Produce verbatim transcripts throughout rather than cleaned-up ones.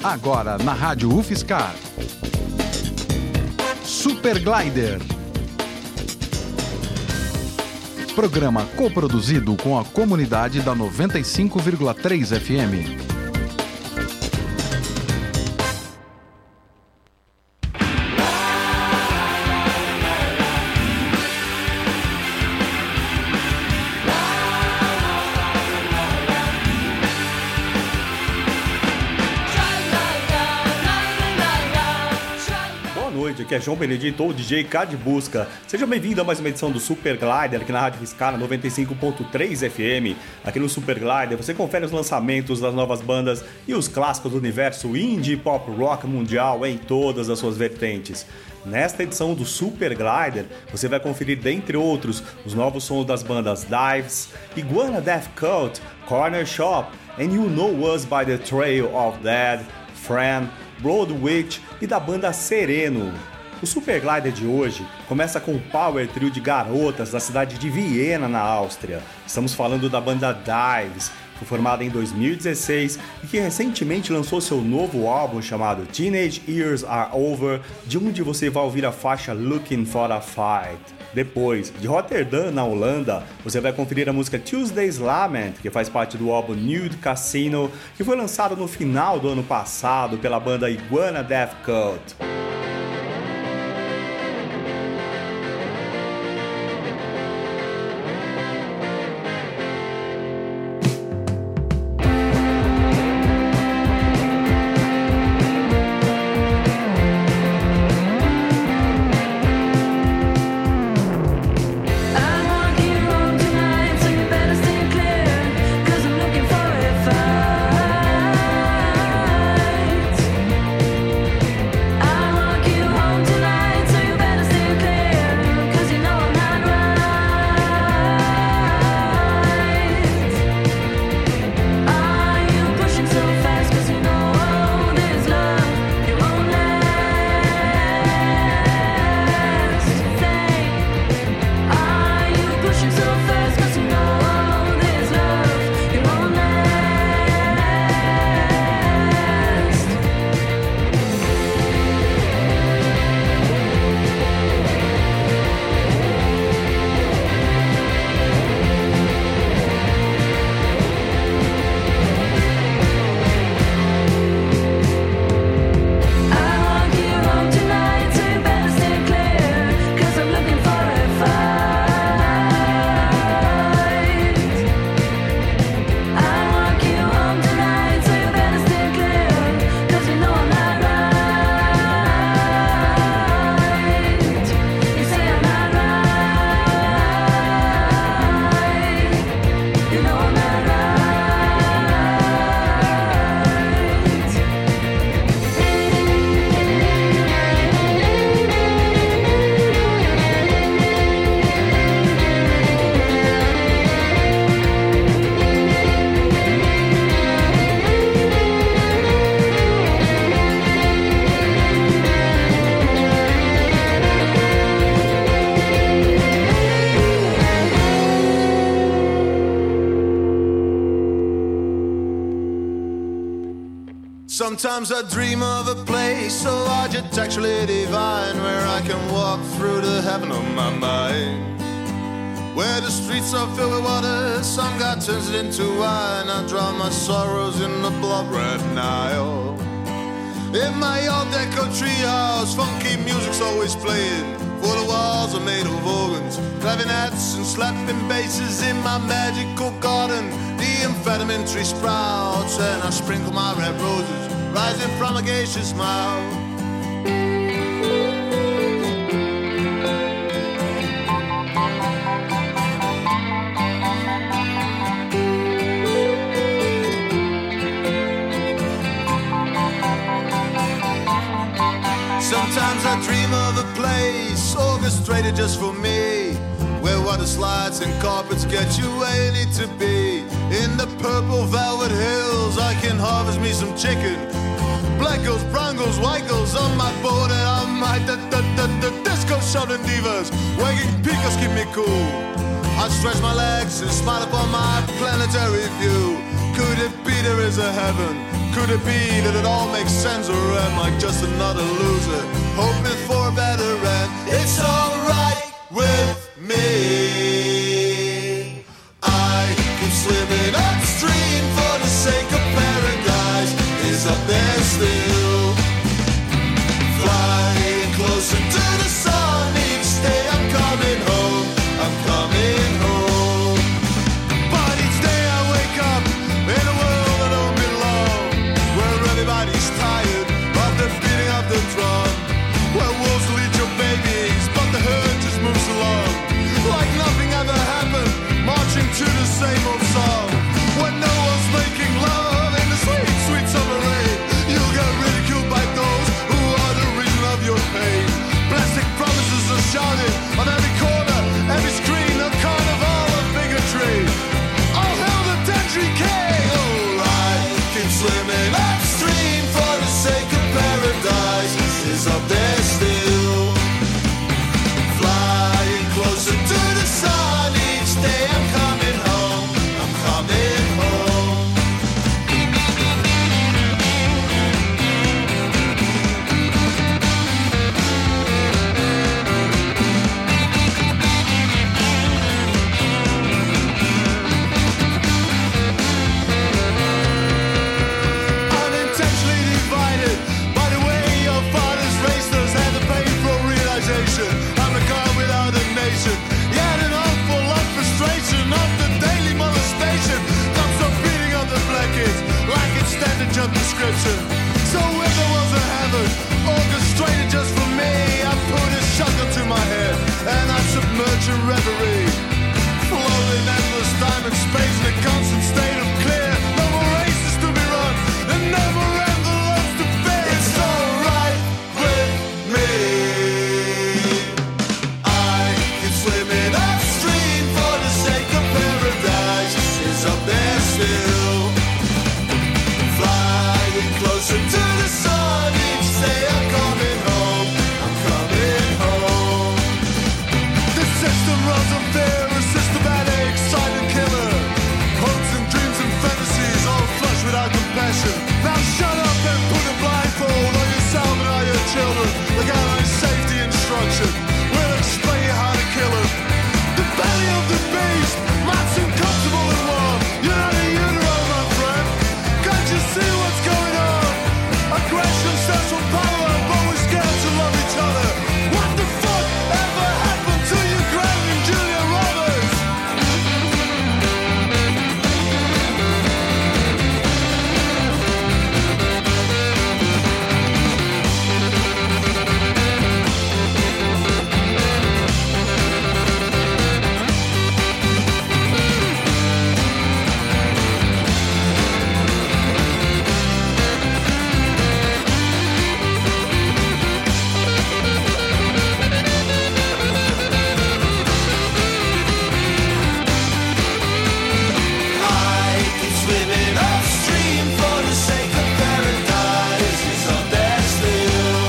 Agora na Rádio UFSCar. Super Glider. Programa coproduzido com a comunidade da noventa e cinco vírgula três F M. Aqui é João Benedito, ou D J K de Busca. Seja bem-vindo a mais uma edição do Super Glider aqui na Rádio UFSCar, noventa e cinco ponto três F M. Aqui no Super Glider você confere os lançamentos das novas bandas e os clássicos do universo indie pop rock mundial em todas as suas vertentes. Nesta edição do Super Glider, você vai conferir, dentre outros, os novos sons das bandas Dives, Iguana Death Cult, Corner Shop, And You Know Us by the Trail of Dead, Friend, Blood Witch e da banda Sereno. O Super Glider de hoje começa com o power trio de garotas da cidade de Viena, na Áustria. Estamos falando da banda Dives, que foi formada em dois mil e dezesseis e que recentemente lançou seu novo álbum chamado Teenage Years Are Over, de onde você vai ouvir a faixa Looking for a Fight. Depois, de Rotterdam, na Holanda, você vai conferir a música Tuesday's Lament, que faz parte do álbum Nude Casino, que foi lançado no final do ano passado pela banda Iguana Death Cult. Sometimes I dream of a place so architecturally divine, where I can walk through the heaven of my mind, where the streets are filled with water, some God turns it into wine. I drown my sorrows in the blood-red Nile. In my old deco treehouse, funky music's always playing, for the walls are made of organs, clavinets and slapping basses. In my magical garden, the amphetamine tree sprouts, and I sprinkle my red roses, rising from a geisha's mouth. Sometimes I dream of a place orchestrated just for me, where water slides and carpets get you where you need to be. In the purple velvet hills I can harvest me some chicken, black girls, brown girls, white girls on my board, and I might the, the, the, the disco shouting divas, wagging peacocks keep me cool. I stretch my legs and smile upon my planetary view. Could it be there is a heaven Could it be that it all makes sense, or am I just another loser hoping for a better end? It's alright with me. I keep swimming upstream for the sake of paradise is up there still. Flying closer to the sun each day. I'm coming home, I'm coming home. But each day I wake up in a world I don't belong, where everybody's tired of the beating of the drum, where wolves will eat your babies but the herd just moves along like nothing ever happened, marching to the same old song. When no one's making love in the sweet, sweet summer rain, you'll get ridiculed by those who are the reason of your pain. Plastic promises are shouted on every corner, every screen, a carnival of bigotry. Oh, hell, the Dendry King! Oh, I keep swimming upstream for the sake of paradise is up there still. Flying closer to the sun each day. I'm coming home, I'm coming home. Unintentionally divided by the way your fathers raised us, had to pay for realization. I'm a god without a nation, yet an awful lot frustration of the daily molestation. Comes from beating of the black kids like it's standard job description. So if there was a heaven orchestrated just for me, I put a shotgun to my head and I submerge in reverie, float in endless time and space in a constant state of clear. No more races to be run and no more envelopes to bear. It's alright with me. I keep swimming upstream for the sake of paradise is up there still. Flying closer to the sun each day. I'm coming home, I'm coming home. The system runs on fear, a systematic silent killer. Hopes and dreams and fantasies all flush without compassion. Now shut up and put a blindfold on yourself and all your children. The guideline safety instruction will explain you how to kill it. The belly of the beast, man's uncomfortable and warm. You're not a utero, my friend. Can't you see what's going on? Aggression stems from power, but we're scared to love each other. What the fuck ever happened to you, Greg and Julia Roberts? I keep swimming upstream for the sake of paradise is up there still.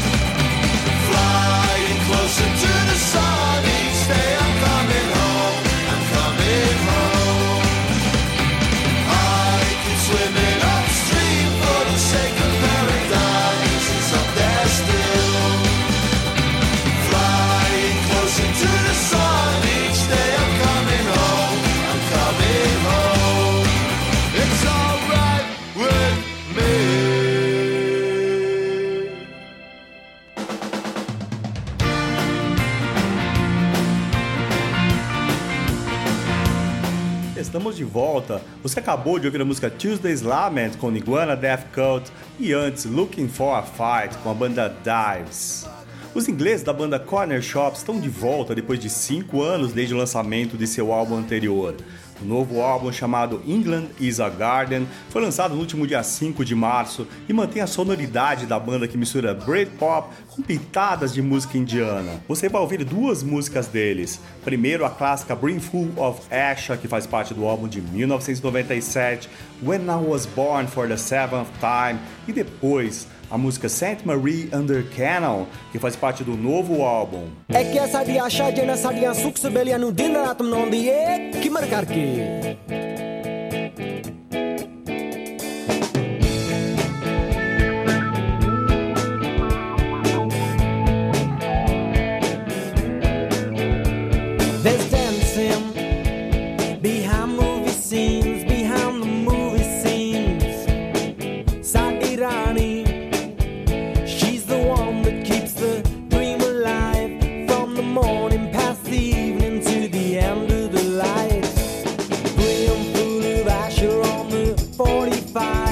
Flying closer to the sun each day. I'm coming home, I'm coming home. I keep swimming upstream for the sake of paradise is up there still. Flying closer to the sun each day. I'm coming home, I'm coming home. It's alright with me. Estamos de volta. Você acabou de ouvir a música Tuesday's Lament com Iguana Death Cult e antes Looking for a Fight com a banda Dives. Os ingleses da banda Corner Shop estão de volta depois de cinco anos desde o lançamento de seu álbum anterior. O novo álbum, chamado England is a Garden, foi lançado no último dia cinco de março e mantém a sonoridade da banda que mistura Britpop com pitadas de música indiana. Você vai ouvir duas músicas deles. Primeiro, a clássica Brimful of Asha, que faz parte do álbum de mil novecentos e noventa e sete, When I Was Born for the Seventh Time, e depois a música Saint Marie Under Cannon, que faz parte do novo álbum. É que ਸਾਡੀ ਆਸ਼ਾ ਜਿਹਨਾਂ ਸਾਡੀਆਂ ਸੁੱਖ ਸਬੇਲੀਆਂ ਨੂੰ ਦਿਨ ਰਾਤ ਮਨਾਉਂਦੀ ਏ ਕਿਮਰ ਕਰਕੇ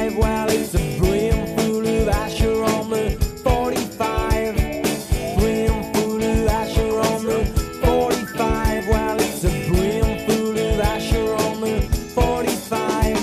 well, it's a brim full of Asher on the forty-five. Brim full of Asher on the forty-five. Well, it's a brim full of Asher on the forty-five.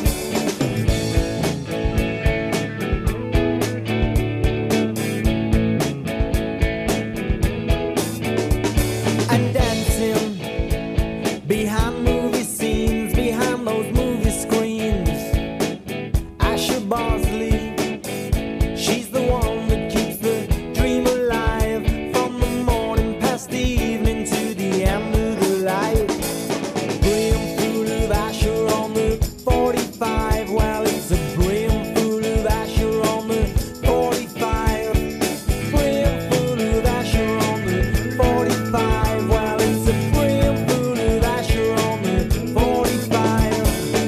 And dancing behind movie scenes, behind those movie screens, Asher Bosley, she's the one that keeps the dream alive, from the morning past the evening to the end of the light. Brim full of Asher on the forty-five. Well, it's a brim full of Asher on the forty-five. Brim full of Asher on the forty-five. Well, it's a brim full of Asher on the forty-five.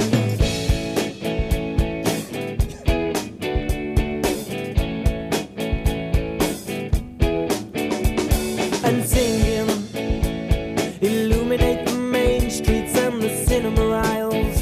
And singing, illuminate the main streets and the cinema aisles.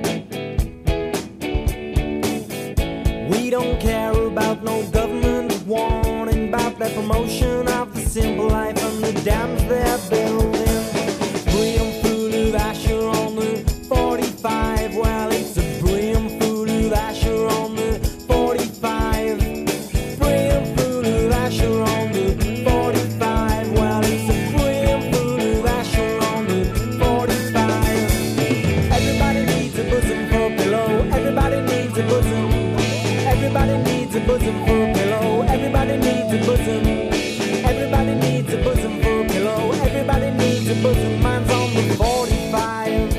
We don't care about no government warning about their promotion of the simple life and the dams they're building. Brim full of Asher on the forty-five. Well, it's a brim full of Asher on the forty-five. Brim full of Asher on the forty-five. Well, it's a brim full of Asher on the forty-five. Everybody needs a bosom for a pillow. Everybody needs a bosom. Everybody needs a bosom for a pillow. Everybody needs a bosom. Everybody needs a bosom for a pillow. Everybody needs a bosom. Mine's on the forty-five.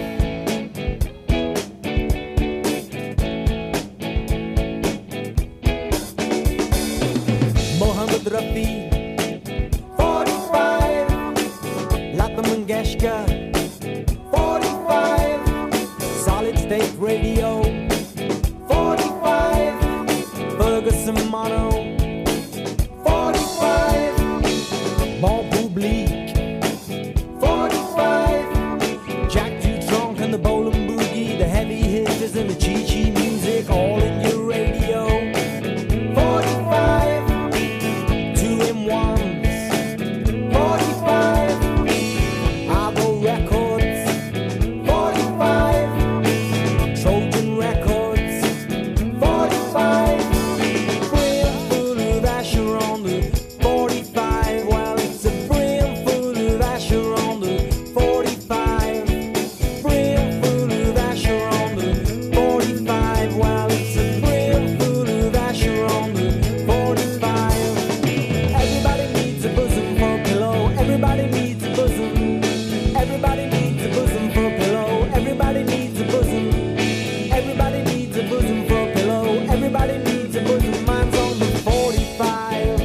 Mohammed Rafi, forty-five. Lata Mangeshkar, forty-five. Solid State Radio, forty-five. Ferguson Mono, forty-five. Bon Public, forty-five. Jack Dutronc and the Bowling Boogie, the heavy hitters and the Chi-Chi music, all in your radio. forty-five. Two in ones, forty-five. Argo Records, forty-five. Trojan Records, forty-five. Brim full of Asher on the forty-five. Well, it's a brim full of Asher on the forty-five. Brim full of Asher on the forty-five. Well, it's a brim full of Asher on the forty-five. Everybody needs a bosom for a pillow. Everybody needs a bosom. Everybody needs a bosom for a pillow. Everybody needs a bosom. Everybody needs a bosom for a pillow. Everybody needs a bosom. Mine's on the forty-five.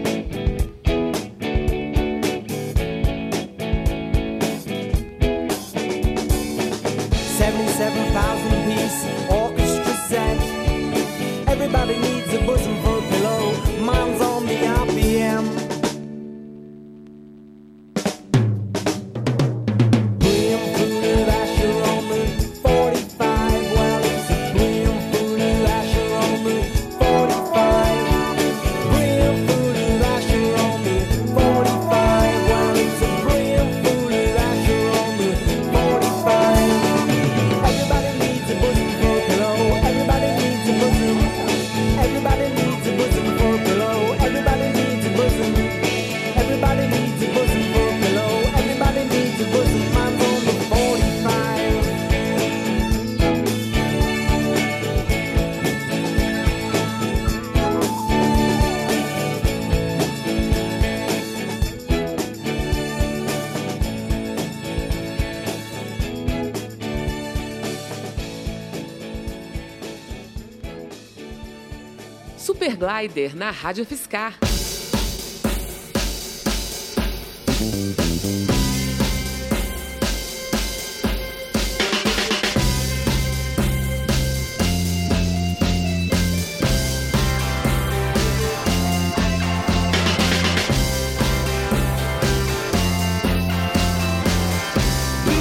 seventy-seven thousand piece orchestra set. Everybody needs a bosom for a pillow. Mine's on the R P M. Brim full of Asher on the forty-five. Well, it's a brim full of Asher on the forty-five. Brim full of Asher on the forty-five. Well, it's a brim full of Asher on the forty-five. Everybody needs a bosom for a pillow. Everybody needs a bosom. Everybody needs a bosom for a pillow. Everybody needs a bosom. Everybody needs a bosom for a pillow. Everybody needs a bosom. Mine's on the forty-five. Super Glider na Rádio Fiscar.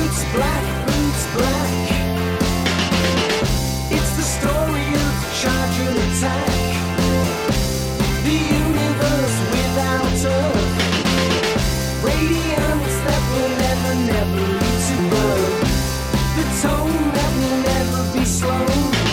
Black, boots black. It's the story of Cha-Cha. attack the universe without Earth. Radiance that will never, never lead to birth. The tone that will never be slow.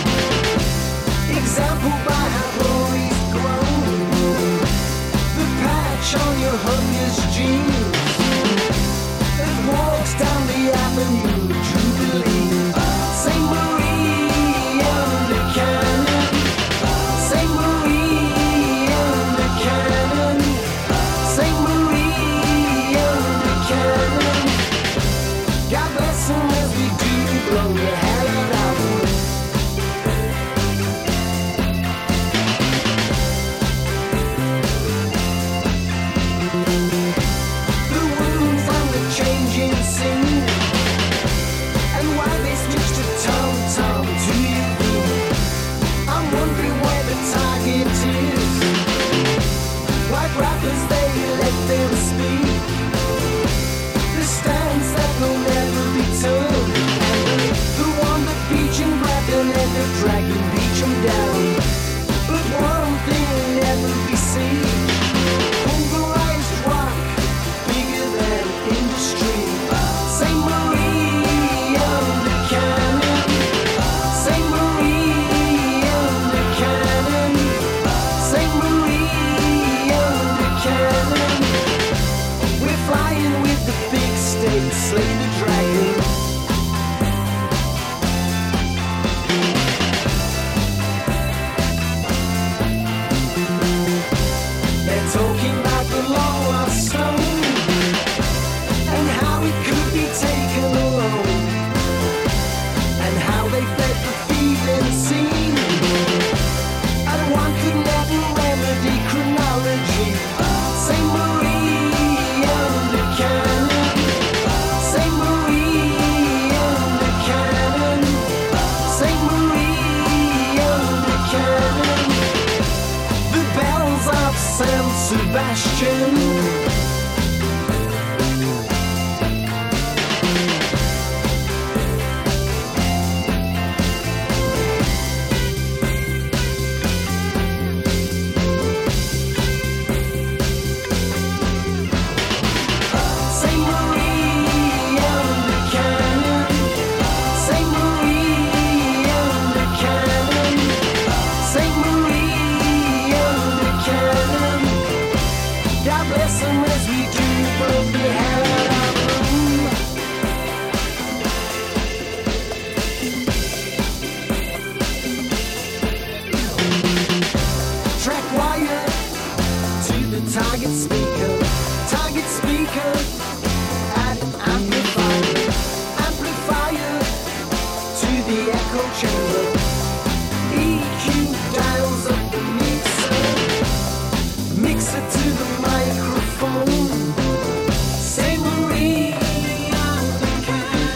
Example by how glory's grown. The patch on your hunger's jeans that walks down the avenue of Jubilee. Saint Marie under cannon. Saint Marie under cannon. Saint Marie under cannon. God bless them as we do blow the hell out of them. The wounds on the changing scene, and why they switched to tom-tom to you. I'm wondering where the target is. Like rappers, they let them speak. The stance that will never be turned. And the one that beach and grabbed and ended dragging beach 'em down. But one thing will never be seen. Pulverized rock, bigger than industry. Saint Marie under cannon. Saint Marie under cannon. Saint Marie under cannon. We're flying with the big state, slay the dragon. They're talking about the lost stone and how it could be taken alone, and how they fed the feeling seen, and one could never remedy chronology. Saint Marie under cannon. Saint Marie under cannon. Saint Marie under cannon. The bells of Saint Sebastian. Saint Marie under cannon. Saint Marie under cannon. Saint Marie under cannon. God bless them as we do blow the hell out of them. Track wire to the target speaker. Target speaker at amplifier. Amplifier to the echo chamber. E Q dials up the mixer. Mixer to the microphone. Saint Marie under cannon.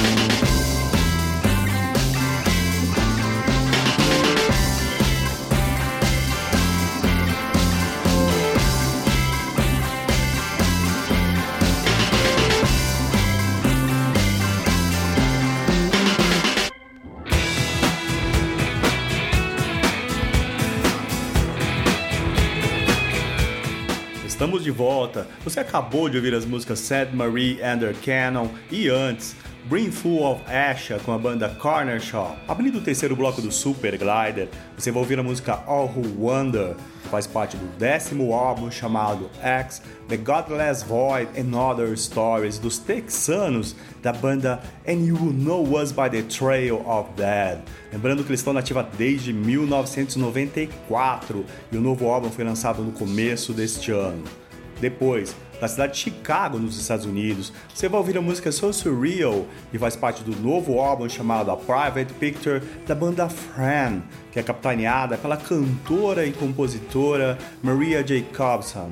Estamos de volta. Você acabou de ouvir as músicas Saint Marie Under Cannon e antes Brimful of Asha com a banda Corner Shop. Abrindo o terceiro bloco do Super Glider, você vai ouvir a música All Who Wonder, que faz parte do décimo álbum chamado X, The Godless Void and Other Stories, dos texanos da banda And You Will Know Us by the Trail of Dead. Lembrando que eles estão na ativa desde mil novecentos e noventa e quatro e o novo álbum foi lançado no começo deste ano. Depois, da cidade de Chicago, nos Estados Unidos, você vai ouvir a música So Surreal, que faz parte do novo álbum chamado A Private Picture, da banda Fran, que é capitaneada pela cantora e compositora Maria Jacobson.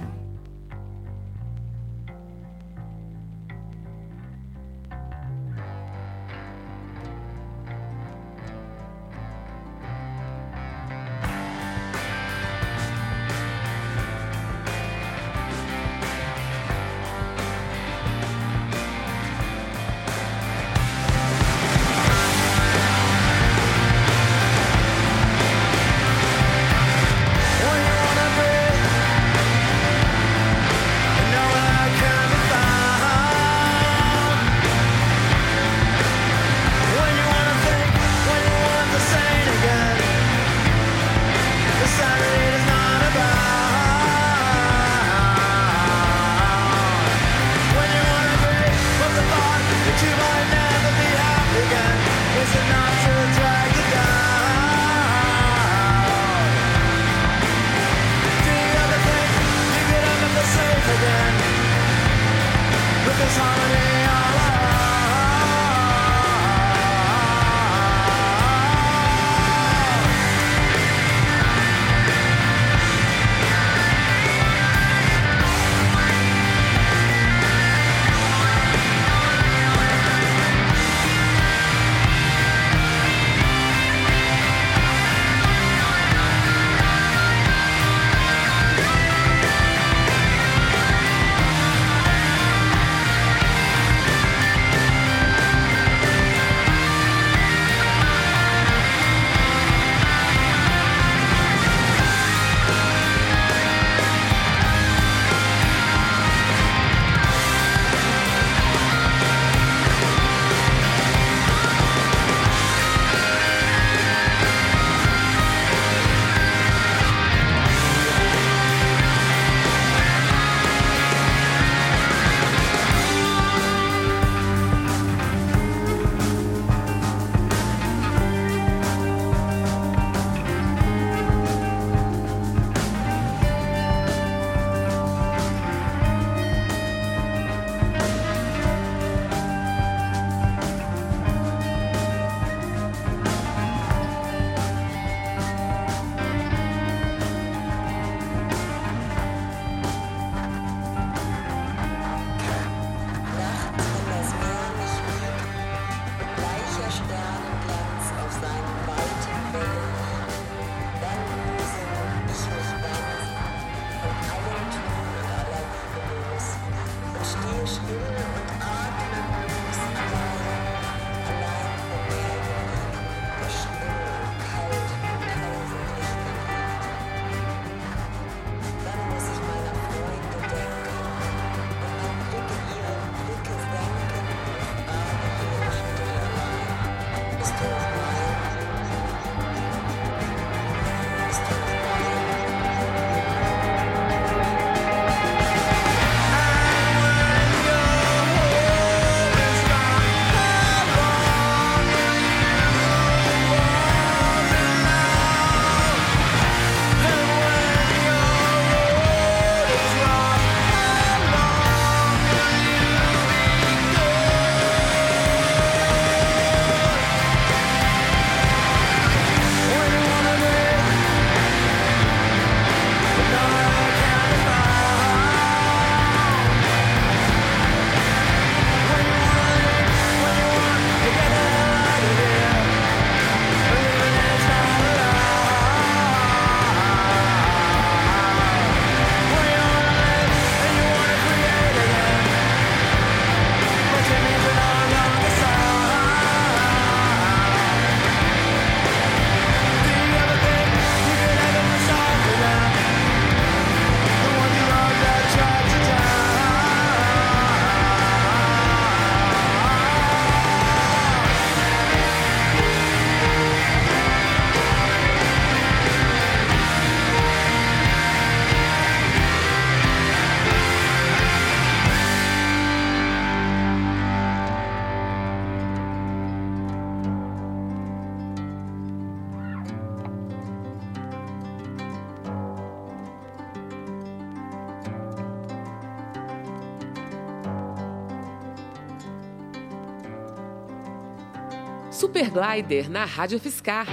Super Glider na Rádio Fiscar.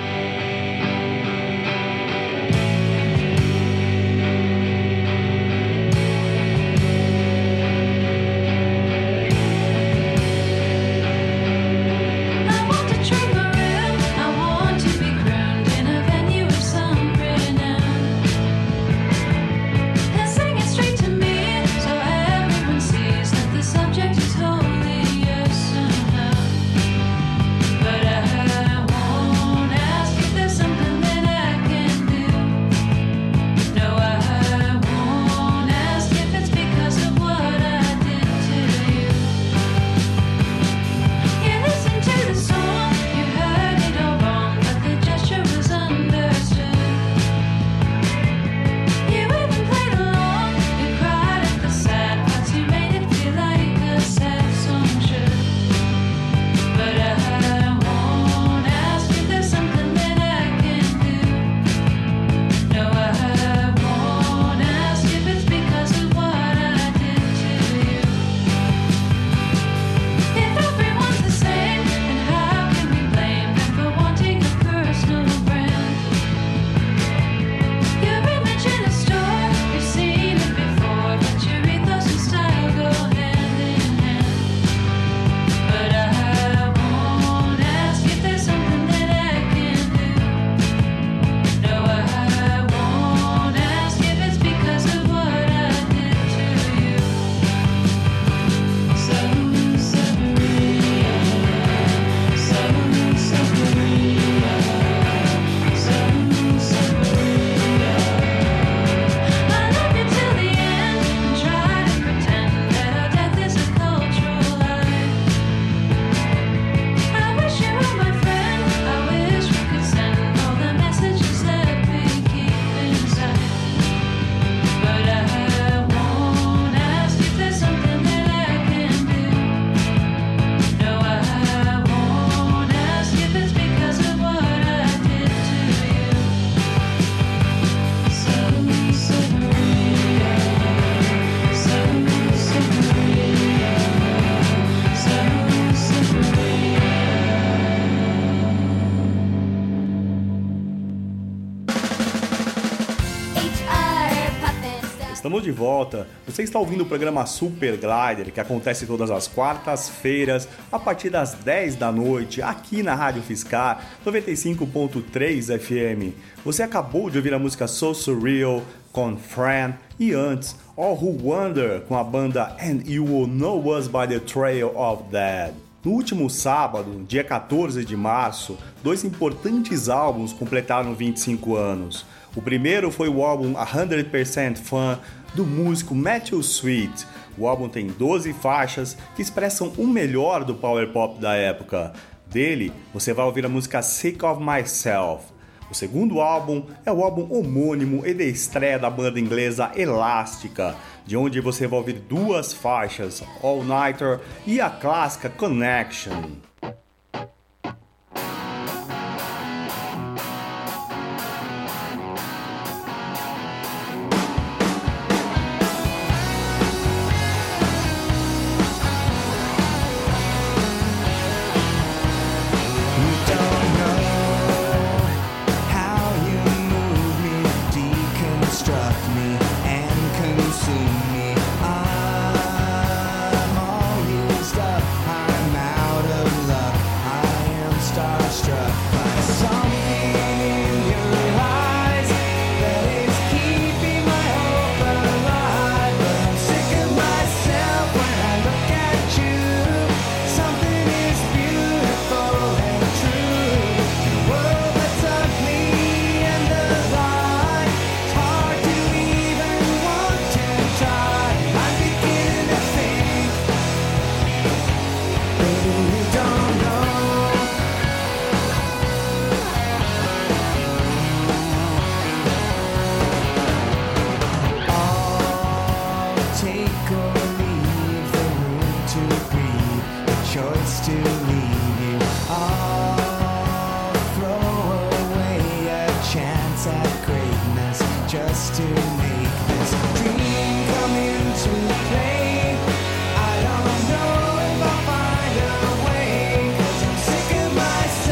Estamos de volta. Você está ouvindo o programa Super Glider, que acontece todas as quartas-feiras, a partir das dez da noite, aqui na Rádio Fiscar, noventa e cinco ponto três F M. Você acabou de ouvir a música So Surreal, com Friend, e antes, All Who Wonder, com a banda And You Will Know Us by the Trail of Dead. No último sábado, dia quatorze de março, dois importantes álbuns completaram vinte e cinco anos. O primeiro foi o álbum cem por cento Fun, do músico Matthew Sweet. O álbum tem doze faixas que expressam o melhor do power pop da época. Dele, você vai ouvir a música Sick of Myself. O segundo álbum é o álbum homônimo e de estreia da banda inglesa Elástica, de onde você vai ouvir duas faixas, All Nighter e a clássica Connection. Myself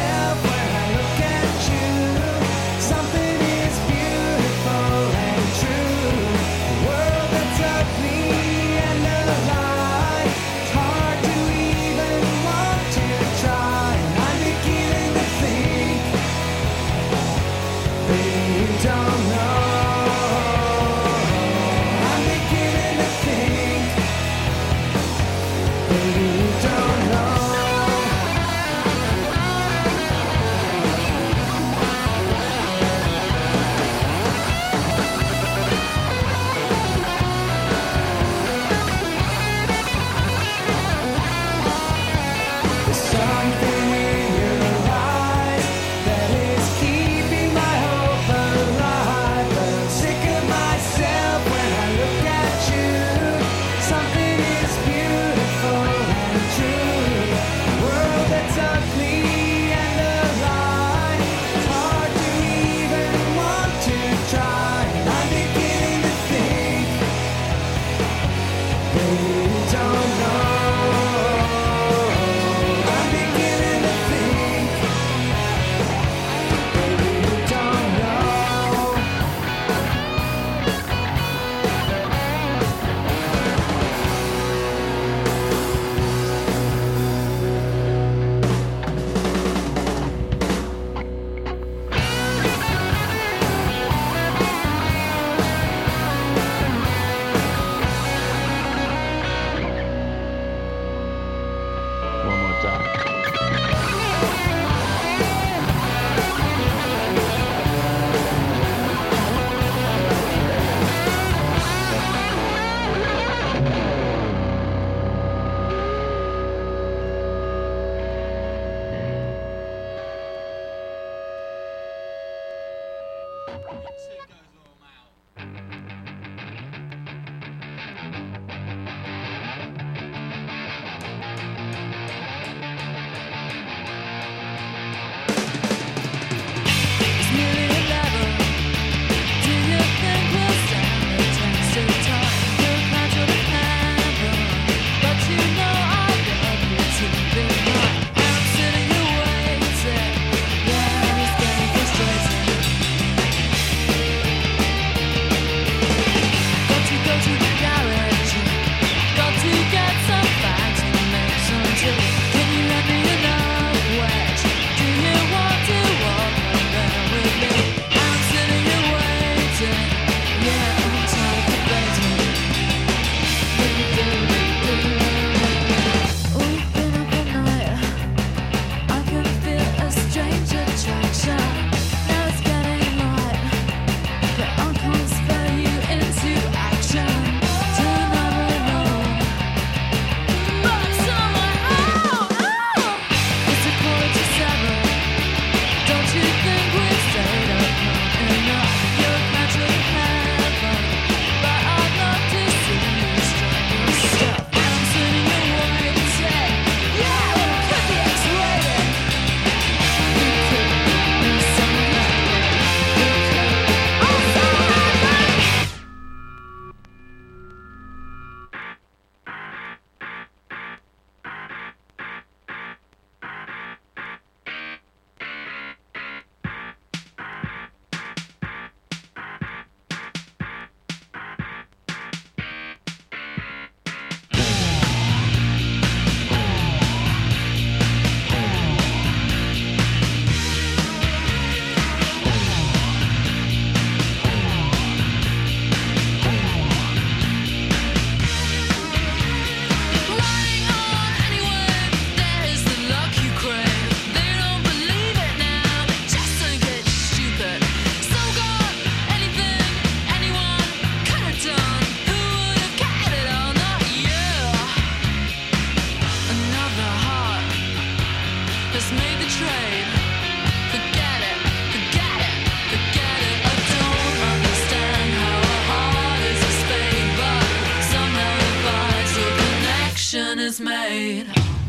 is made.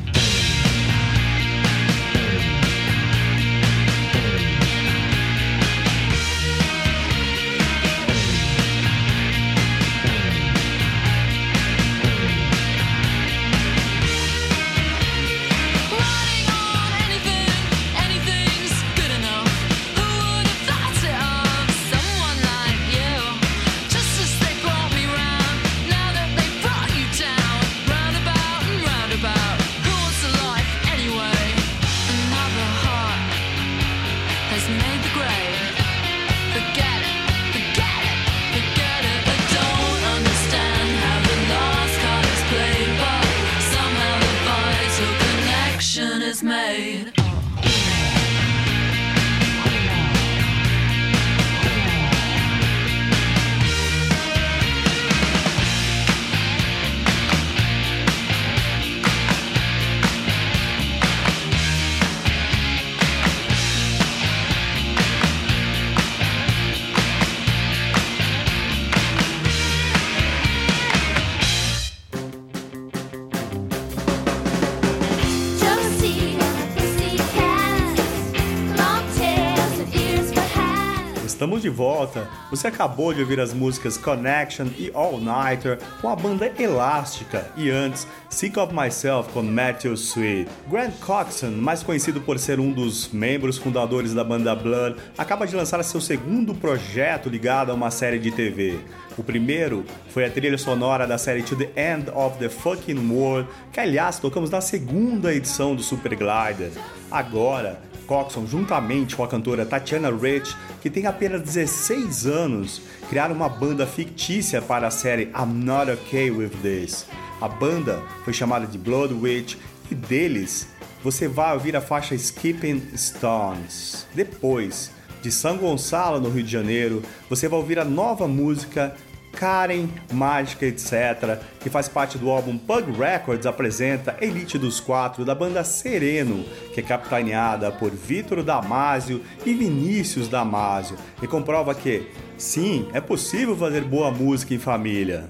Estamos de volta. Você acabou de ouvir as músicas Connection e All Nighter com a banda Elástica e antes Sick of Myself com Matthew Sweet. Grant Coxon, mais conhecido por ser um dos membros fundadores da banda Blood, acaba de lançar seu segundo projeto ligado a uma série de T V. O primeiro foi a trilha sonora da série To the End of the Fucking World, que aliás tocamos na segunda edição do Super Glider. Agora, Coxon, juntamente com a cantora Tatiana Rich, que tem apenas dezesseis anos, criaram uma banda fictícia para a série I'm Not Okay With This. A banda foi chamada de Blood Witch e deles você vai ouvir a faixa Skipping Stones. Depois, de São Gonçalo, no Rio de Janeiro, você vai ouvir a nova música Karen, Mágica, etcétera, que faz parte do álbum Pug Records apresenta Elite dos Quatro, da banda Sereno, que é capitaneada por Vitor Damasio e Vinícius Damasio, e comprova que, sim, é possível fazer boa música em família.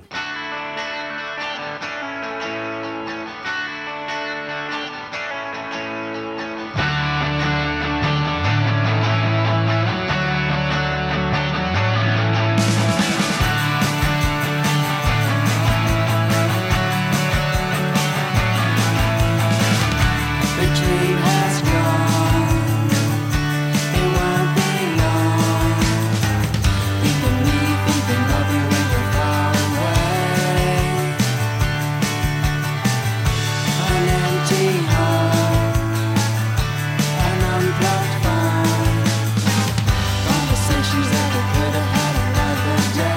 Conversations that we could have had another day.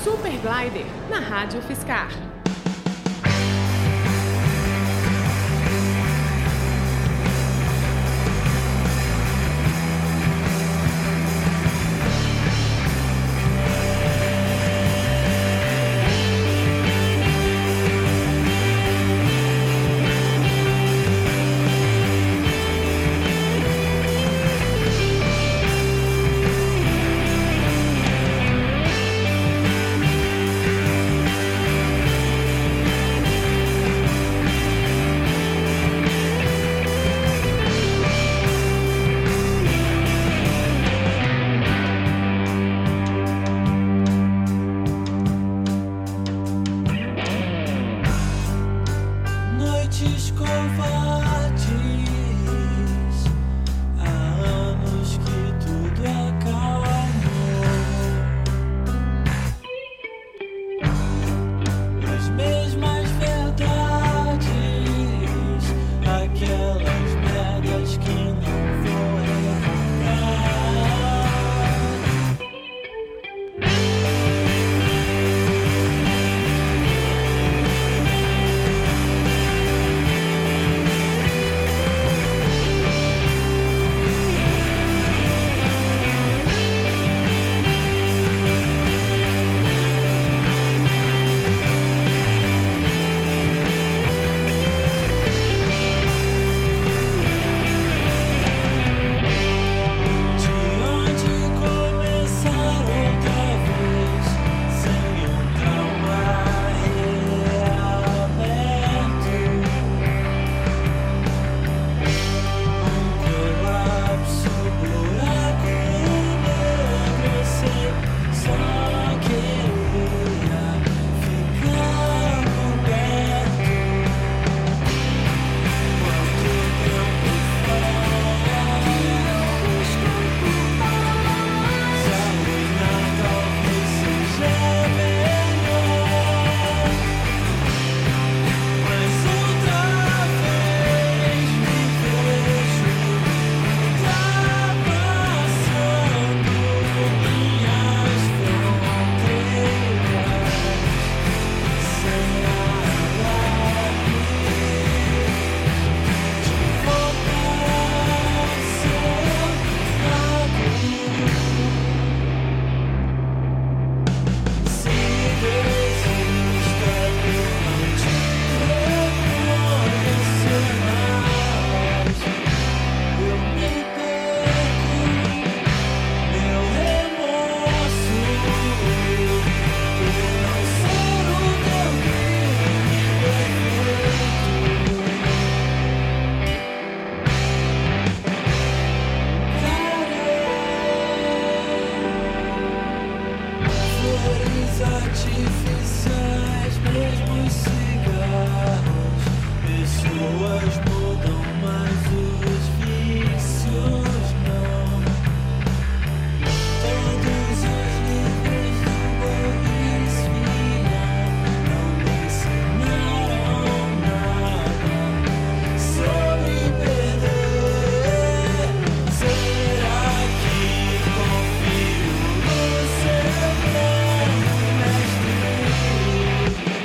Super Glider, na Rádio Fiscar.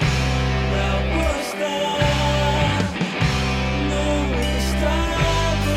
Não está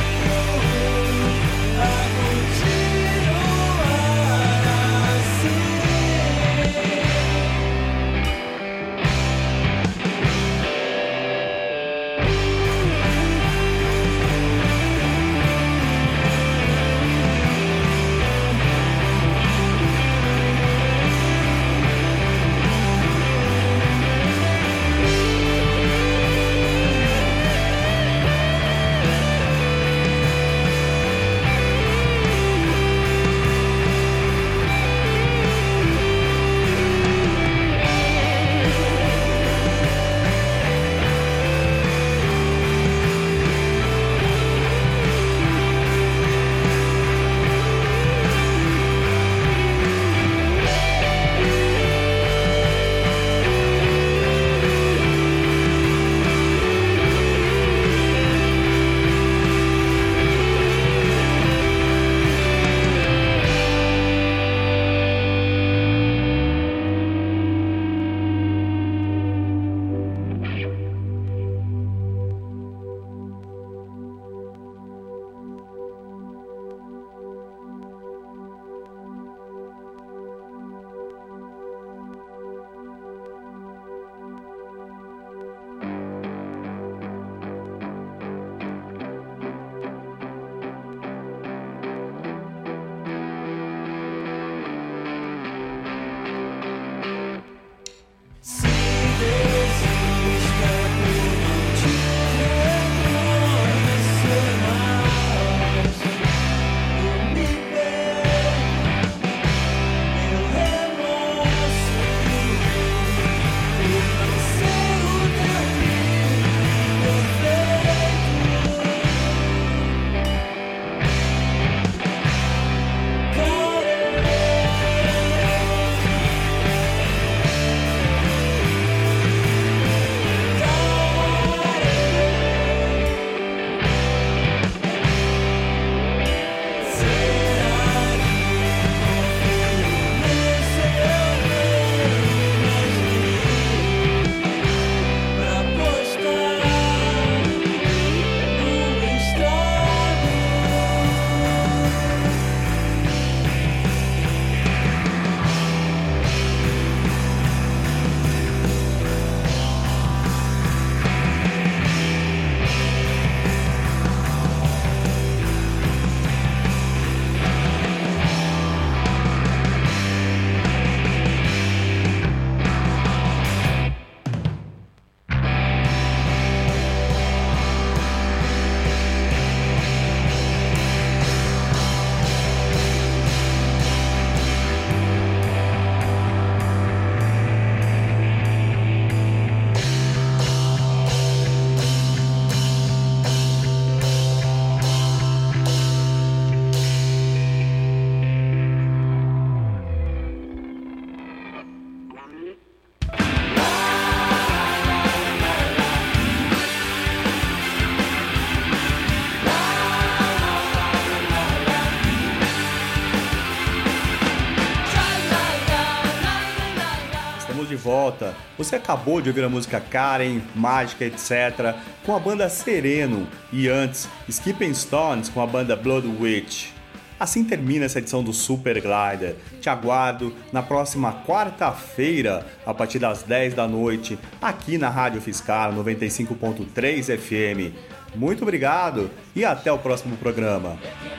de volta. Você acabou de ouvir a música Karen, Mágica, etcétera com a banda Sereno e antes Skipping Stones com a banda Blood Witch. Assim termina essa edição do Super Glider. Te aguardo na próxima quarta-feira, a partir das dez da noite, aqui na Rádio Fiscar noventa e cinco ponto três F M. Muito obrigado e até o próximo programa.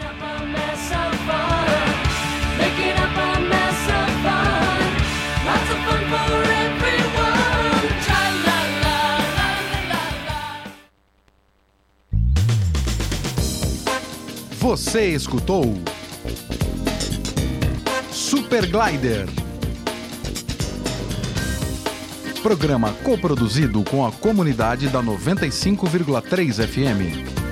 Você escutou Super Glider, programa coproduzido com a comunidade da noventa e cinco vírgula três F M.